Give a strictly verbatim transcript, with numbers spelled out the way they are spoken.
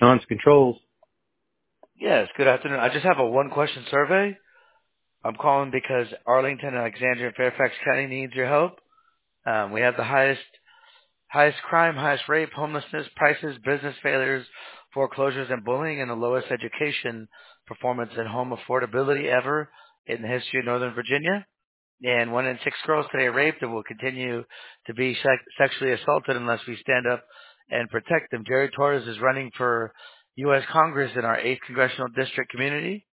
Sean's Controls. Yes, good afternoon. I just have a one-question survey. I'm calling because Arlington, Alexandria, and Fairfax County needs your help. Um, we have the highest highest crime, highest rape, homelessness, prices, business failures, foreclosures, and bullying, and the lowest education performance and home affordability ever in the history of Northern Virginia. And one in six girls today are raped and will continue to be sex- sexually assaulted unless we stand up and protect them. Jerry Torres is running for U S Congress in our eighth Congressional District community.